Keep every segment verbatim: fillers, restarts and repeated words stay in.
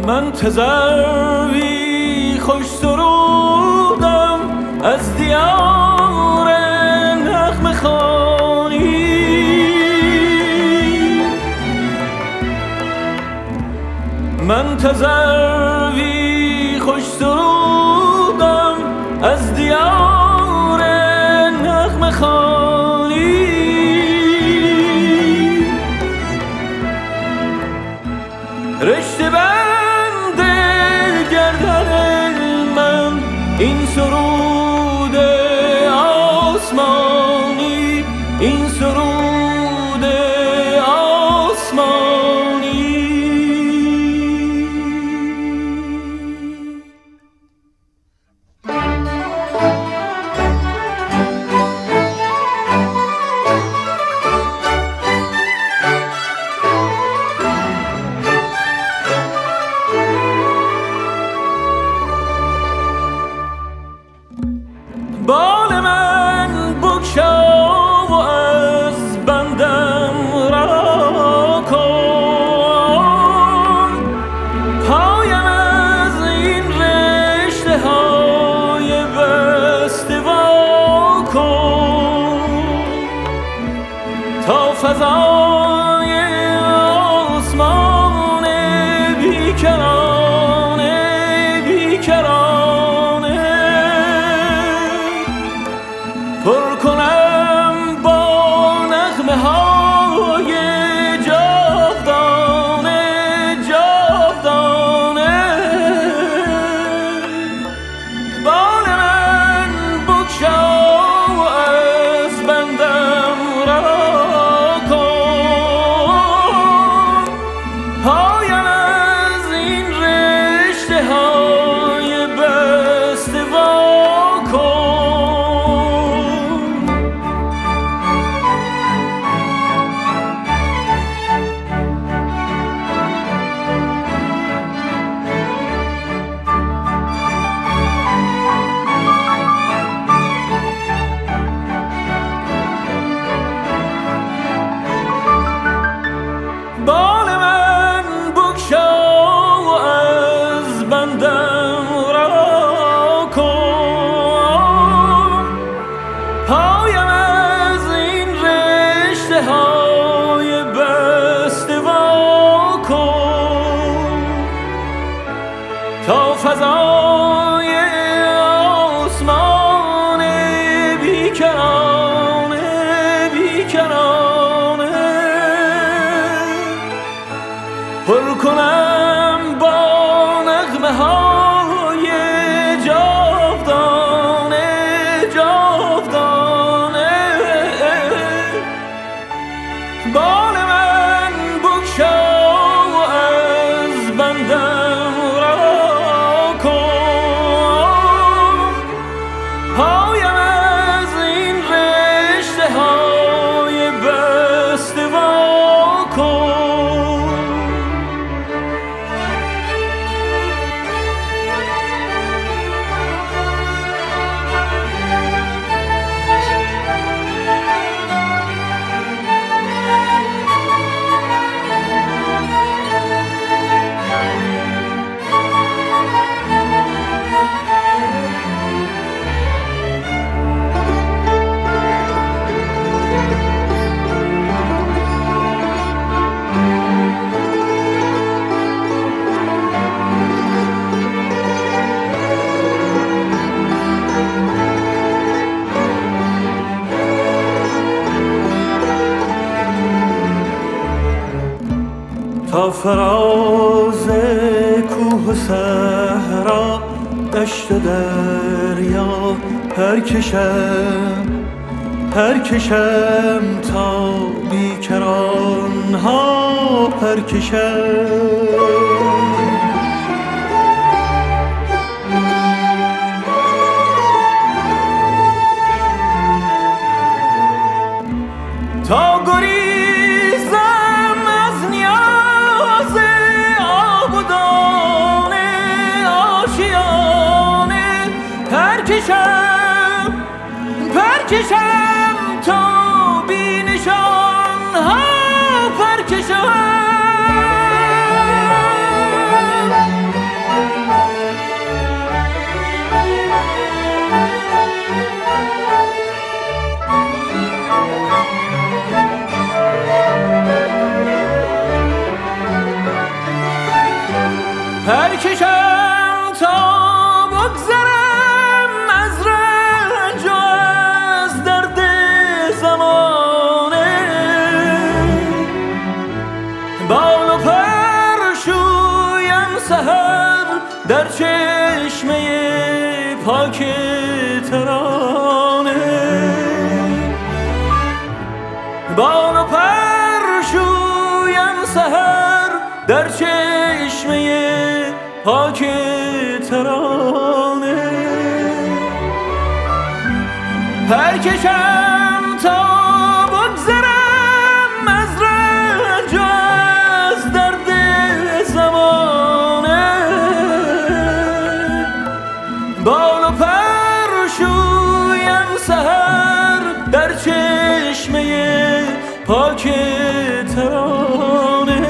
من تذروی خوش سرودم از دیار نغمه خوانی. من تذروی خوش سرودم از دیار نغمه خوانی. رشته بند گردن من این سرود آسمانی، این سرود آسمانی. بال من بگشا و از بندم رها کن، پایم از این رشته های بسته وا کن، تا فضای آسمان بیکرانه بیکرانه پر کنم با نغمه های جاودانه جاودانه. بال من بگشا و از بندم رها کن، پایم از این رشته های بسته وا کن. بال من بگشا و از بندم رها کن، پایم از این رشته های بسته وا کن، تا فضای آسمان بیکرانه بیکرانه پر کنم با نغمه های جاودانه جاودانه. بال من بگشا و از بندم رها کن، پایم از این رشته های بسته وا کن. تا فراز کوه و صحرا دشت و دریا پرکشم پرکشم تا بیکران ها پرکشم. تا گریزم از نیاز آب و دانه آشیانه پرکشم پرکشم تا بی نشان ها پرکشم. برکشم تا بگذرم از رنج و از درد زمانه، بال و پر شویم سحر در چشمه پاک ترانه، بال و پر شویم سحر در چشمه پاک ترانه، پرکشم تا بگذرم از رنج و از درد زمانه، بال و پر شویم سحر در چشمه پاک ترانه،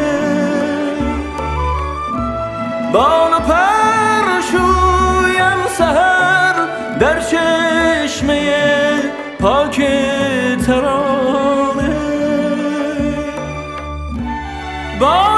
بال و پر شویم سحر در چشمه پاک ترانه.